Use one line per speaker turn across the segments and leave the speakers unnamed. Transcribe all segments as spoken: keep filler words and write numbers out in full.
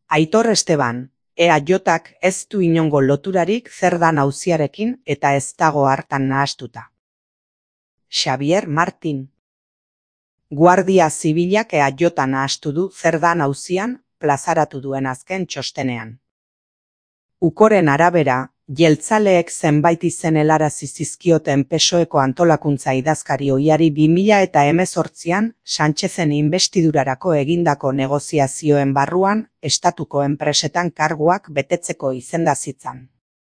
Aitor Esteban, E A Jk ez du inongo loturarik zer dan auziarekin eta ez dago hartan nahastuta. Xabier Martin. Guardia Zibilak E A J nahastu du zer dan auzian plazaratu duen azken txostenean. Ukoren arabera, jeltzaleek zenbait izen helarazi zizkioten P S O Eko antolakuntza idazkari ohiari bi mila eta hemezortzian Sánchezen inbestidurarako egindako negoziazioen barruan estatuko enpresetan karguak betetzeko izenda zitzan.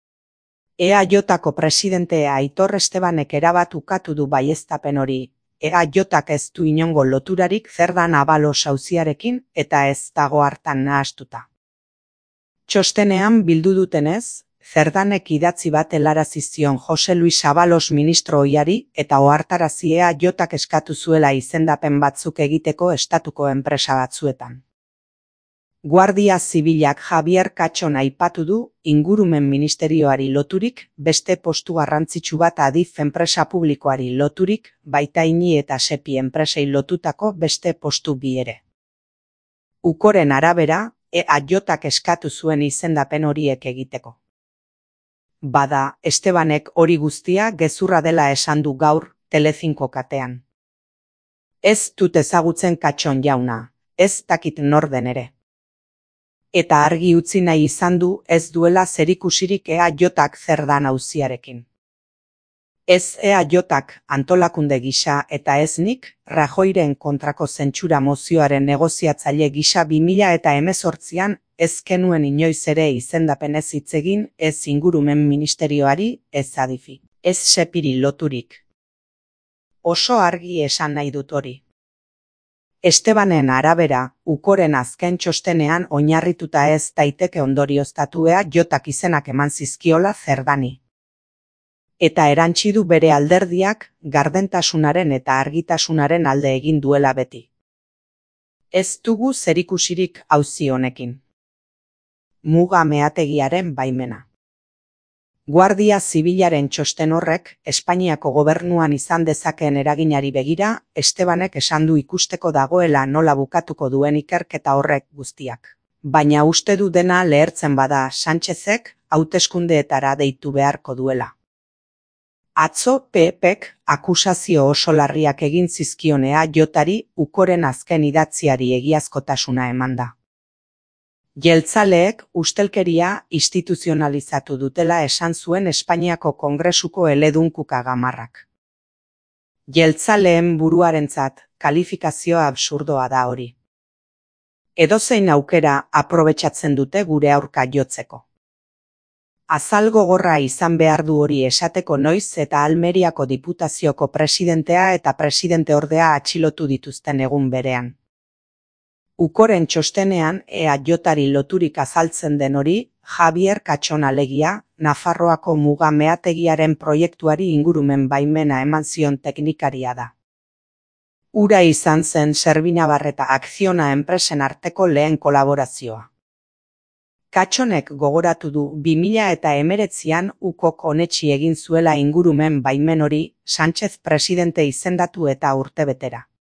E A Jko presidentea Aitor Estebanek erabat ukatu du baieztapen hori. E A Jk ez du inongo loturarik zer dan Abalos auziarekin eta ez dago hartan nahastuta. Txostenean bildu dutenez, Zerdanek idatzi bat helarazi zion Jose Luis Abalos ministro ohiari eta ohartarazi E A Jk eskatu zuela izendapen batzuk egiteko estatuko enpresa batzuetan. Guardia Zibilak Javier Katxon aipatu du ingurumen ministerioari loturik, beste postu garrantzitsu bat Adif enpresa publikoari loturik, baita Ini eta Sepi enpresei lotutako beste postu bi ere. Ukoren arabera, E A Jk eskatu zuen izendapen horiek egiteko. Bada, Estebanek hori guztia gezurra dela esan du gaur Telecinco katean. Ez dut ezagutzen Katxon jauna, ez dakit nor den ere. Eta argi utzi nahi izan du ez duela zerikusirik E A Jk zer dan auziarekin. Ez E A Jk antolakunde gisa eta ez nik Rajoyren kontrako zentsura mozioaren negoziatzaile gisa bi mila eta hemezortzian ez genuen inoiz ere izendapenez hitz egin, ez ingurumen ministerioari, ez Adifi, ez Sepiri loturik. Oso argi esan nahi dut hori. Estebanen arabera, Ukoren azken txostenean oinarrituta ez daiteke ondorioztatu E A Jk izenak eman zizkiola Zerdani. Eta erantsi du bere alderdiak gardentasunaren eta argitasunaren alde egin duela beti. Ez dugu zerikusirik auzi honekin. Muga meategiaren baimena. Guardia Zibilaren txosten horrek Espainiako gobernuan izan dezakeen eraginari begira, Estebanek esan du ikusteko dagoela nola bukatuko duen ikerketa horrek guztiak. Baina uste du dena lehertzen bada Sánchezek hauteskundeetara deitu beharko duela. Atzo P Pek akusazio oso larriak egin zizkion E A Jari Ukoren azken idatziari egiazkotasuna emanda. Jeltzaleek ustelkeria instituzionalizatu dutela esan zuen Espainiako Kongresuko eledunkuka gamarrak. Jeltzaleen buruarentzat kalifikazio absurdoa da hori. Edozein aukera aprobetxatzen dute gure aurka jotzeko. Azal gogorra izan behar du hori esateko noiz eta Almeriako diputazioko presidentea eta presidente ordea atxilotu dituzten egun berean. Ukoren txostenean E A Jari loturik azaltzen den hori, Javier Katxon alegia, Nafarroako muga meategiaren proiektuari ingurumen baimena eman zion teknikaria da. Hura izan zen Servinabar eta Akziona enpresen arteko lehen kolaborazioa. Katxonek gogoratu du bi mila eta hemeretzian Ukok onetsi egin zuela ingurumen baimen hori Sánchez presidente izendatu eta urtebetera.